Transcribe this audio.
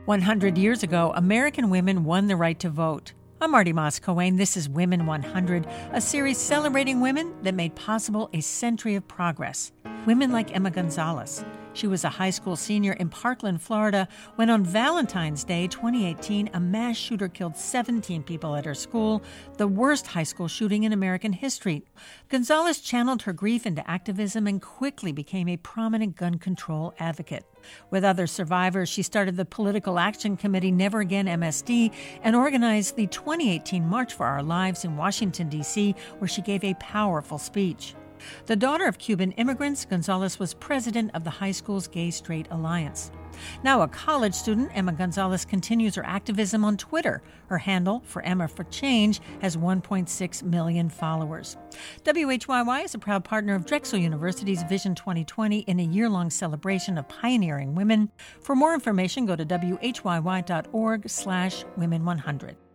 100 years ago, American women won the right to vote. I'm Marty Moss-Coane. This is Women 100, a series celebrating women that made possible a century of progress. Women like Emma Gonzalez. She was a high school senior in Parkland, Florida, when on Valentine's Day 2018, a mass shooter killed 17 people at her school, the worst high school shooting in American history. Gonzalez channeled her grief into activism and quickly became a prominent gun control advocate. With other survivors, she started the Political Action Committee Never Again MSD and organized the 2018 March for Our Lives in Washington, D.C., where she gave a powerful speech. The daughter of Cuban immigrants, Gonzalez was president of the high school's Gay-Straight Alliance. Now a college student, Emma Gonzalez continues her activism on Twitter. Her handle, For Emma for Change, has 1.6 million followers. WHYY is a proud partner of Drexel University's Vision 2020 in a year-long celebration of pioneering women. For more information, go to whyy.org/women100.